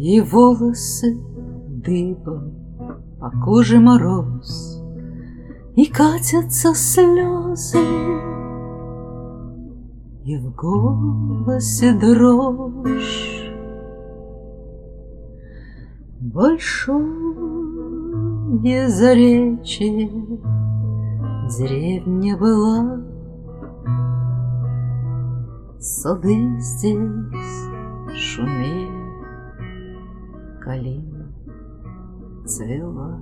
И волосы дыбом, по коже мороз, и катятся слезы, и в голосе дрожь. Большое заречье деревня была, сады здесь шумели, калина цвела.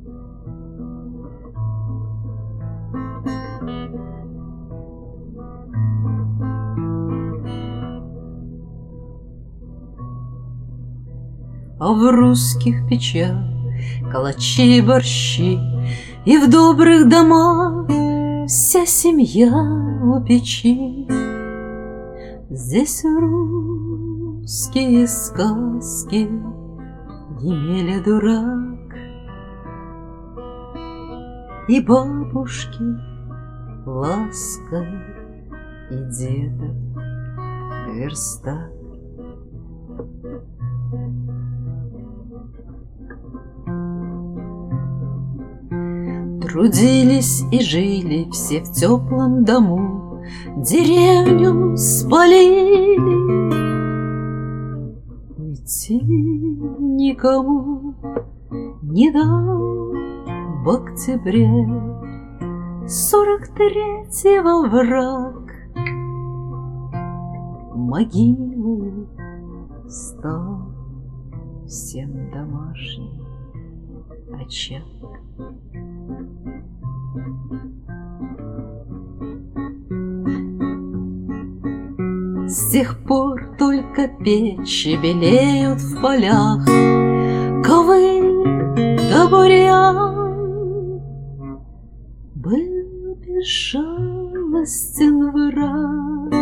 А в русских печах калачи и борщи, и в добрых домах вся семья у печи. Здесь русские сказки Емеля дурак и бабушки ласка, и дедов верстак. Трудились и жили все в теплом дому, деревню спалили. Уйти никому не дал в октябре 43-го враг. Могилой стал всем домашний очаг. С тех пор только печи белеют в полях, ковыль да бурьян. Был безжалостен враг,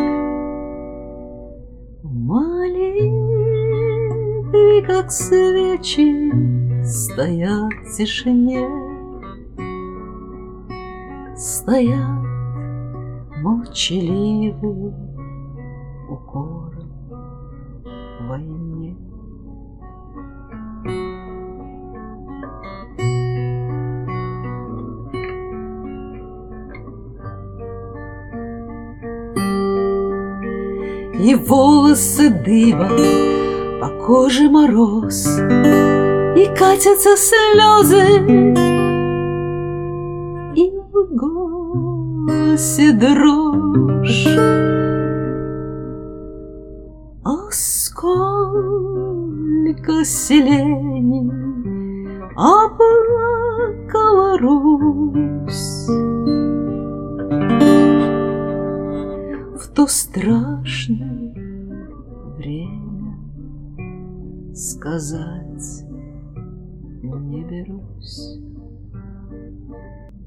маленький, как свечи, стоят в тишине, стоят молчаливые укоры войне. И волосы дыбом, по коже мороз, и катятся слезы, и в голосе дрожь. А сколько селений оплакала Русь в то страшное время, сказать не берусь.